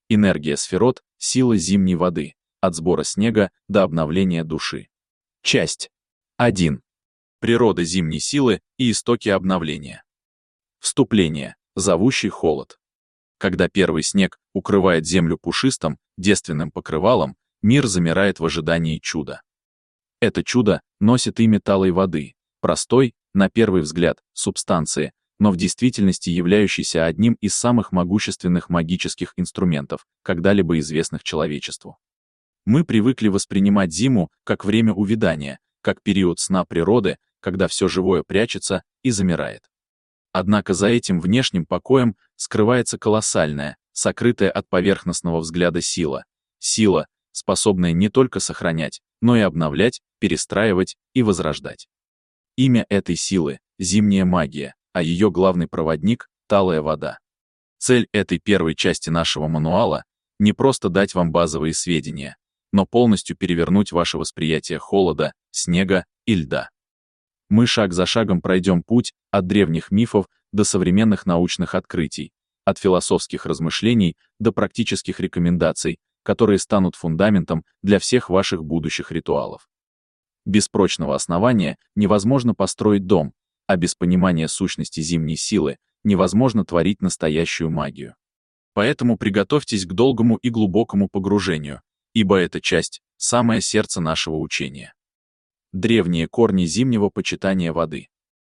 Энергия сферот – сила зимней воды, от сбора снега до обновления души. Часть 1. Природа зимней силы и истоки обновления. Вступление. Зовущий холод. Когда первый снег укрывает землю пушистым, девственным покрывалом, мир замирает в ожидании чуда. Это чудо носит имя талой воды, простой, на первый взгляд, субстанции, но в действительности являющейся одним из самых могущественных магических инструментов, когда-либо известных человечеству. Мы привыкли воспринимать зиму как время увядания, как период сна природы, когда все живое прячется и замирает. Однако за этим внешним покоем скрывается колоссальная, сокрытая от поверхностного взгляда сила, способная не только сохранять, но и обновлять, перестраивать и возрождать. Имя этой силы — зимняя магия, а ее главный проводник — талая вода. Цель этой первой части нашего мануала — не просто дать вам базовые сведения, но полностью перевернуть ваше восприятие холода, снега и льда. Мы шаг за шагом пройдем путь от древних мифов до современных научных открытий, от философских размышлений до практических рекомендаций, которые станут фундаментом для всех ваших будущих ритуалов. Без прочного основания невозможно построить дом, а без понимания сущности зимней силы невозможно творить настоящую магию. Поэтому приготовьтесь к долгому и глубокому погружению, ибо эта часть — самое сердце нашего учения. Древние корни зимнего почитания воды.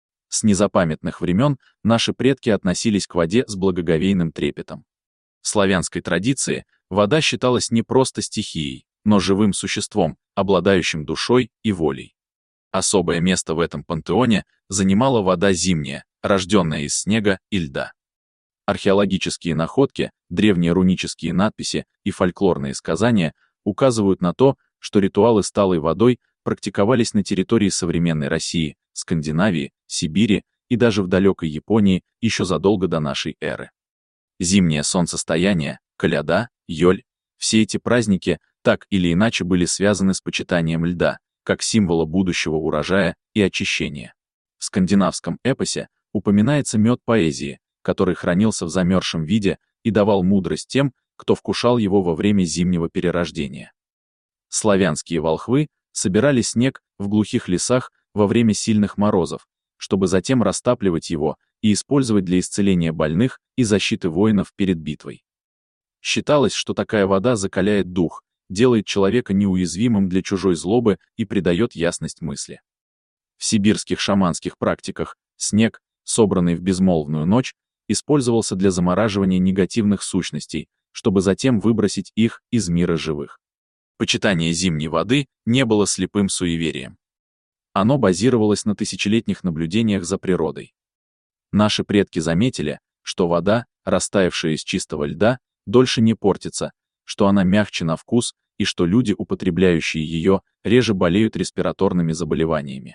С незапамятных времен наши предки относились к воде с благоговейным трепетом. В славянской традиции вода считалась не просто стихией, но живым существом, обладающим душой и волей. Особое место в этом пантеоне занимала вода зимняя, рожденная из снега и льда. Археологические находки, древние рунические надписи и фольклорные сказания указывают на то, что ритуалы с талой водой практиковались на территории современной России, Скандинавии, Сибири и даже в далекой Японии еще задолго до нашей эры. Зимнее солнцестояние, коляда, йоль — все эти праздники так или иначе были связаны с почитанием льда, как символа будущего урожая и очищения. В скандинавском эпосе упоминается мед поэзии, который хранился в замерзшем виде и давал мудрость тем, кто вкушал его во время зимнего перерождения. Славянские волхвы собирали снег в глухих лесах во время сильных морозов, чтобы затем растапливать его и использовать для исцеления больных и защиты воинов перед битвой. Считалось, что такая вода закаляет дух, делает человека неуязвимым для чужой злобы и придает ясность мысли. В сибирских шаманских практиках снег, собранный в безмолвную ночь, использовался для замораживания негативных сущностей, чтобы затем выбросить их из мира живых. Почитание зимней воды не было слепым суеверием. Оно базировалось на тысячелетних наблюдениях за природой. Наши предки заметили, что вода, растаявшая из чистого льда, дольше не портится, что она мягче на вкус и что люди, употребляющие ее, реже болеют респираторными заболеваниями.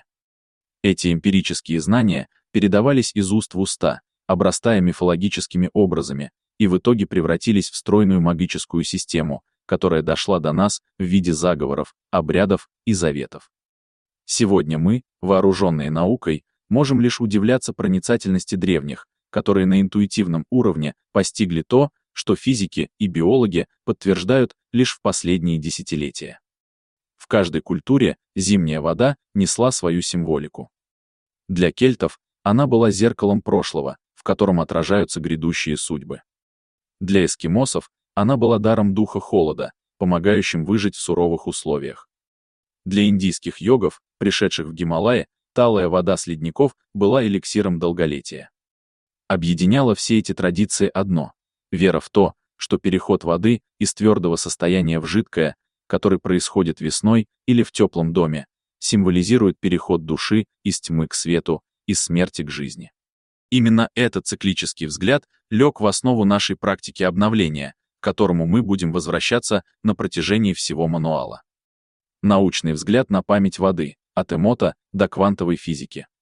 Эти эмпирические знания передавались из уст в уста, обрастая мифологическими образами, и в итоге превратились в стройную магическую систему, которая дошла до нас в виде заговоров, обрядов и заветов. Сегодня мы, вооруженные наукой, можем лишь удивляться проницательности древних, которые на интуитивном уровне постигли то, что физики и биологи подтверждают лишь в последние десятилетия. В каждой культуре зимняя вода несла свою символику. Для кельтов она была зеркалом прошлого, в котором отражаются грядущие судьбы. Для эскимосов она была даром духа холода, помогающим выжить в суровых условиях. Для индийских йогов, пришедших в Гималаи, талая вода с ледников была эликсиром долголетия. Объединяло все эти традиции одно — вера в то, что переход воды из твердого состояния в жидкое, который происходит весной или в теплом доме, символизирует переход души из тьмы к свету, из смерти к жизни. Именно этот циклический взгляд лег в основу нашей практики обновления, к которому мы будем возвращаться на протяжении всего мануала. Научный взгляд на память воды, от эмота до квантовой физики.